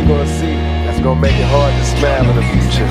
you gonna see that's gonna make it hard to smile in the future.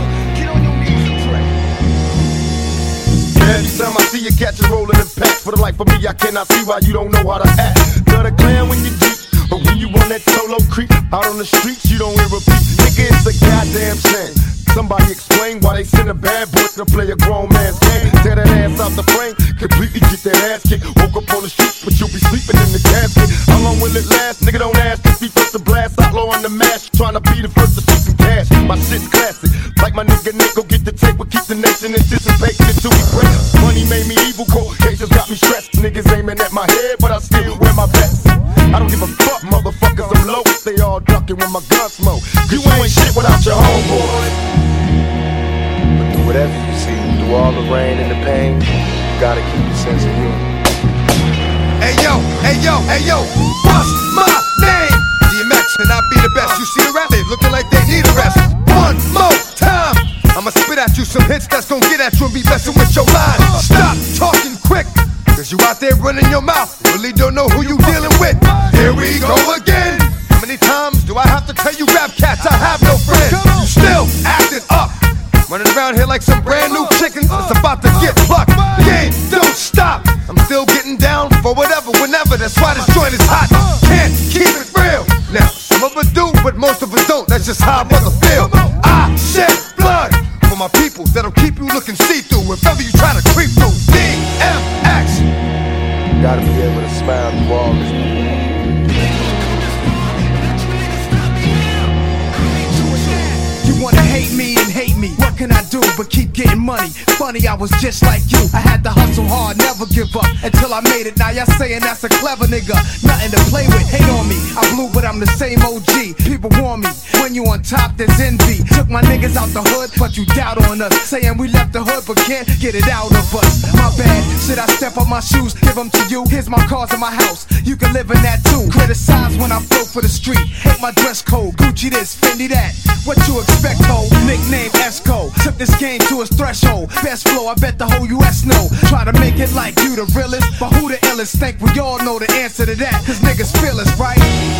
Every time I see you catch a rolling in packs. For the life of me, I cannot see why you don't know how to act. Love the clan when you deep, but when you on that solo creep out on the streets, you don't hear a beat. Nigga, it's a goddamn shame. Somebody explain why they send a bad boy to play a grown man's game. Tear that ass out the frame, completely get that ass kicked. Woke up on the street, but you'll be sleeping in the casket. How long will it last? Nigga, don't ask. If he first to blast, outlaw on the mash. Trying to be the first to see some cash. My shit's classic. Like my nigga Nick, go get the tape, but keep the nation anticipating until we break. Money made me evil, cold cases got me stressed. Niggas aiming at my head, but I still wear my vest. I don't give a fuck, motherfuckers, I'm low. They all ducking when my gun smoke. You ain't shit without your homeboy. But through whatever you see, through all the rain and the pain, you gotta keep your sense of humor. Hey yo, hey yo, hey yo, what's my name? DMX and I be the best. You see the rap, they looking like they need a rest. One more time, I'ma spit at you some hits that's gon' get at you and be messing with your mind. Stop talking quick, cause you out there running your mouth, really don't know who you dealing with. Here we go again. How many times do I have to tell you rap cats I have no friends? You still acting up, running around here like some brand new chicken that's about to get plucked. The game don't stop, I'm still getting down for whatever, whenever. That's why this joint is hot. Can't keep it real. Now, some of us do, but most of us don't. That's just how I mother feel. I shed blood for my people that'll keep you looking see-through if ever you try to creep through. DMX. Gotta be able to smile through all this. You wanna hate me and hate me, what can I do but keep getting money? Funny, I was just like you, I had to hustle hard, never give up until I made it. Now y'all saying that's a clever nigga, nothing to play with, hate on me. I blew but I'm the same OG, people warn me, when you on top there's envy. Took my niggas out the hood, but you doubt on us, saying we left the hood but can't get it out of us. My bad, should I step on my shoes, give them to you? Here's my cars and my house, you can live in that too. Criticize when I flow for the street, hate my dress code, Gucci this, Fendi that. What you expect, ho? Nickname Esco. Took this game to its threshold. Best flow, I bet the whole US know. Try to make it like you the realest, but who the illest? Think we all know the answer to that, cause niggas feel us, right?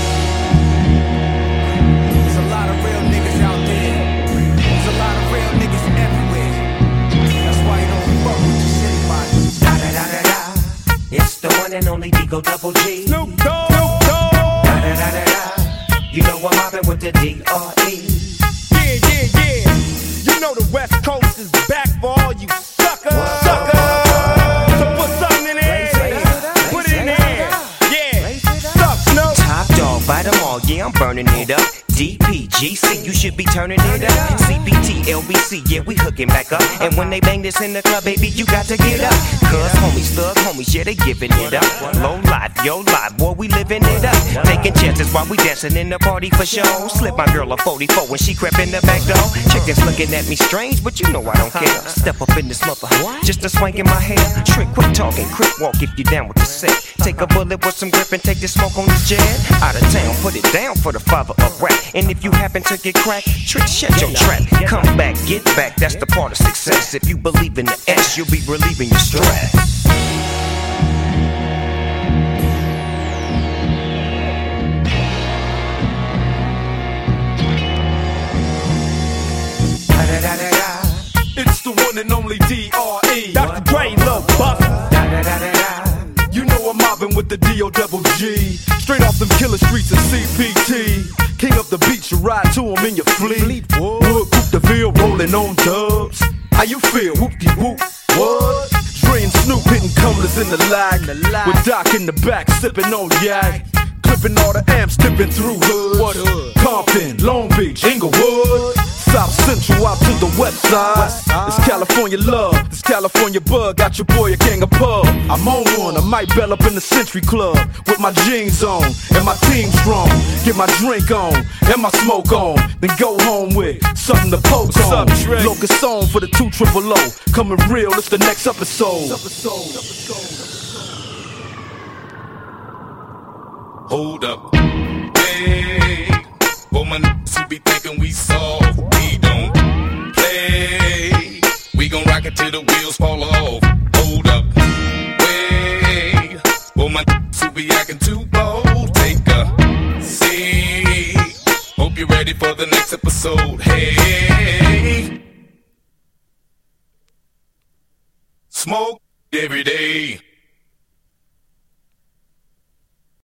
There's a lot of real niggas out there. There's a lot of real niggas everywhere. That's why you don't fuck with your city body. Da da da da da. It's the one and only Digo Double G. Snoop Dogg. Da da da da da. You know I'm mobbing with the D.R.E. Yeah. You know the West Coast is back for all you suckers. So put something in there. Put it in there. Yeah. Suck, Snoop. Top dog, bite them all. Yeah, I'm burning it up. DPGC, you should be turning it up. CPT, LBC, yeah, we hooking back up. And when they bang this in the club, baby, you got to get up. Cuz homies, thug homies, yeah, they giving it up. Low life, yo life, boy, we living it up. Taking chances while we dancing in the party for show. Slip my girl a 44 when she crept in the back door. Chick that's looking at me strange, but you know I don't care. Step up in this mother, just a swank in my hair. Trick, quit talking, crip walk if you down with the set. Take a bullet with some grip and take the smoke on this jet. Out of town, put it down for the father of rap. And if you happen to get cracked, Trick, shut your trap. Come back, get back, that's the part of success. If you believe in the S, you'll be relieving your stress. It's the one and only D.R.E. Dr. Dre, Lil Buster. You know I'm mobbing with the D.O.G. Straight off them killer streets of CPT. King of the beach, you ride to him in your fleet. Wood, Coupe de Ville, rolling on dubs. How you feel? Whoop-de-whoop. What? Dre and Snoop hitting cumblers in the lag. With Doc in the back, sipping on yak. Clipping all the amps, dipping through hoods. What hood? Compton, Long Beach, Inglewood. South Central out to the west side. It's California love, this California bug. Got your boy a gang of pub. I'm on one, I might bell up in the Century Club with my jeans on and my team strong. Get my drink on and my smoke on, then go home with something to poke on. Locust on for the 200. Coming real, it's the next episode. Hold up, hey, for my niggas who be thinking we soft, we don't play. We gon' rock it till the wheels fall off. Hold up, wait, for my niggas who be acting too bold, take a seat. Hope Hope you're ready for the next episode. Hey, smoke every day.